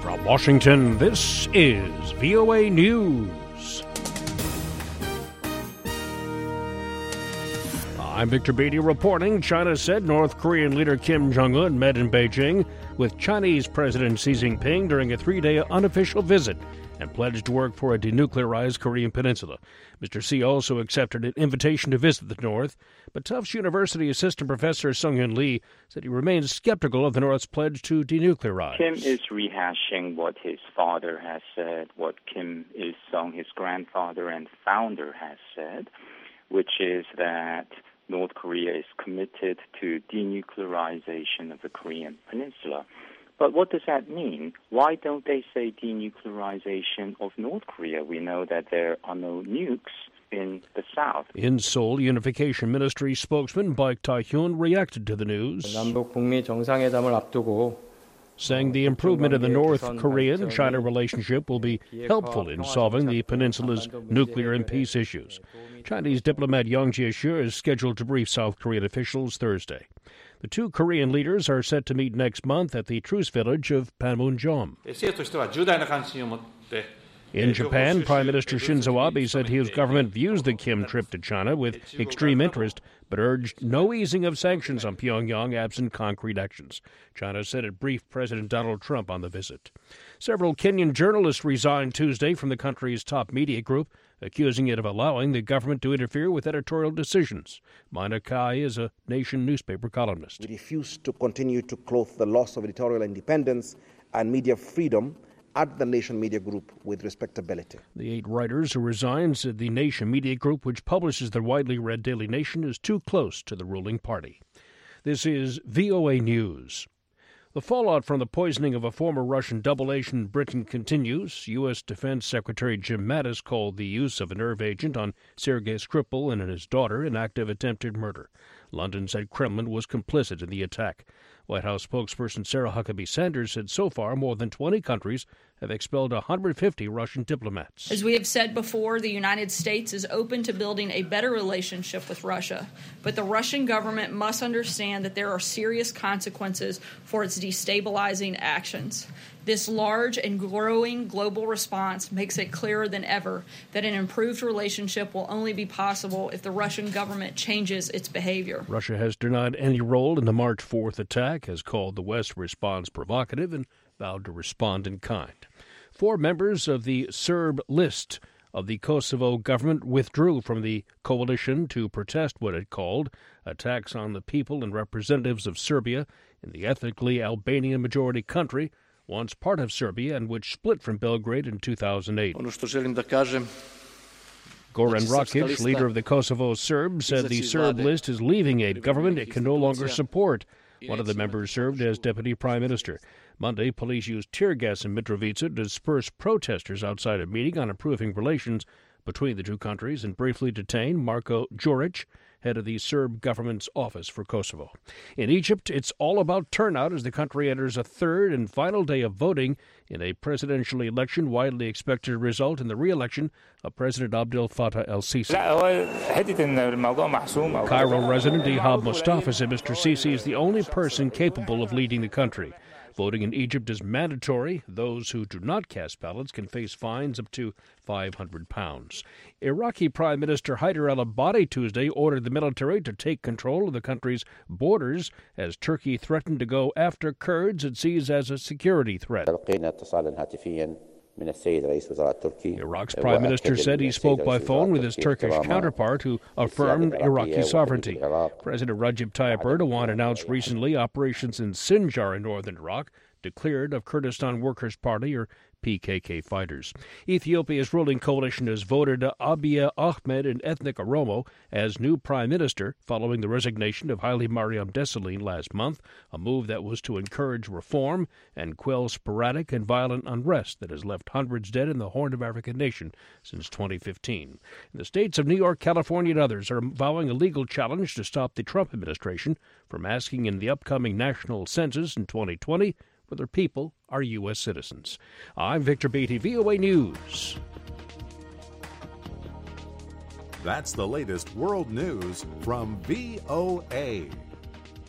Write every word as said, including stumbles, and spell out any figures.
From Washington, this is V O A News. I'm Victor Beatty reporting. China said North Korean leader Kim Jong-un met in Beijing with Chinese President Xi Jinping during a three-day unofficial visit and pledged to work for a denuclearized Korean peninsula. Mister Xi also accepted an invitation to visit the North, but Tufts University assistant professor Sung-Hyun Lee said he remains skeptical of the North's pledge to denuclearize. Kim is rehashing what his father has said, what Kim Il-sung, his grandfather and founder, has said, which is that North Korea is committed to denuclearization of the Korean peninsula. But what does that mean? Why don't they say denuclearization of North Korea? We know that there are no nukes in the south. In Seoul, Unification Ministry spokesman Baek Tae-hyun reacted to the news, 남북 북미 정상회담을 앞두고 saying the improvement in the North Korean-China relationship will be helpful in solving the peninsula's nuclear and peace issues. Chinese diplomat Yang Jiechi is scheduled to brief South Korean officials Thursday. The two Korean leaders are set to meet next month at the truce village of Panmunjom. In Japan, Prime Minister Shinzo Abe said his government views the Kim trip to China with extreme interest, but urged no easing of sanctions on Pyongyang absent concrete actions. China said it briefed President Donald Trump on the visit. Several Kenyan journalists resigned Tuesday from the country's top media group, accusing it of allowing the government to interfere with editorial decisions. Mina Kai is a Nation newspaper columnist. We refuse to continue to clothe the loss of editorial independence and media freedom at the Nation Media Group with respectability. The eight writers who resigned said the Nation Media Group, which publishes the widely read Daily Nation, is too close to the ruling party. This is V O A News. The fallout from the poisoning of a former Russian double agent in Britain continues. U S. Defense Secretary Jim Mattis called the use of a nerve agent on Sergei Skripal and his daughter an act of attempted murder. London said Kremlin was complicit in the attack. White House spokesperson Sarah Huckabee Sanders said so far more than twenty countries have expelled one hundred fifty Russian diplomats. As we have said before, the United States is open to building a better relationship with Russia, but the Russian government must understand that there are serious consequences for its destabilizing actions. This large and growing global response makes it clearer than ever that an improved relationship will only be possible if the Russian government changes its behavior. Russia has denied any role in the March fourth attack, has called the West's response provocative, and vowed to respond in kind. Four members of the Serb list of the Kosovo government withdrew from the coalition to protest what it called attacks on the people and representatives of Serbia in the ethnically Albanian majority country, once part of Serbia and which split from Belgrade in two thousand eight. Goran Rakic, leader of the Kosovo Serbs, said the Serb list is leaving a government it can no longer support. One of the members served as deputy prime minister. Monday, police used tear gas in Mitrovica to disperse protesters outside a meeting on improving relations between the two countries and briefly detain Marko Đurić, head of the Serb government's office for Kosovo. In Egypt, it's all about turnout as the country enters a third and final day of voting in a presidential election widely expected to result in the re-election of President Abdel Fattah el-Sisi. Cairo resident Ihab Mustafa said Mister Sisi is the only person capable of leading the country. Voting in Egypt is mandatory. Those who do not cast ballots can face fines up to five hundred pounds. Iraqi Prime Minister Haider al-Abadi Tuesday ordered the military to take control of the country's borders as Turkey threatened to go after Kurds it sees as a security threat. Iraq's prime minister said he spoke by phone with his Turkish counterpart who affirmed Iraqi sovereignty. President Recep Tayyip Erdogan announced recently operations in Sinjar in northern Iraq declared of Kurdistan Workers' Party, or P K K fighters. Ethiopia's ruling coalition has voted Abiy Ahmed and ethnic Oromo as new prime minister following the resignation of Haile Mariam Desalegn last month, a move that was to encourage reform and quell sporadic and violent unrest that has left hundreds dead in the Horn of Africa nation since twenty fifteen. The states of New York, California, and others are vowing a legal challenge to stop the Trump administration from asking in the upcoming national census in twenty twenty whether people are U S citizens. I'm Victor Beatty, V O A News. That's the latest world news from V O A.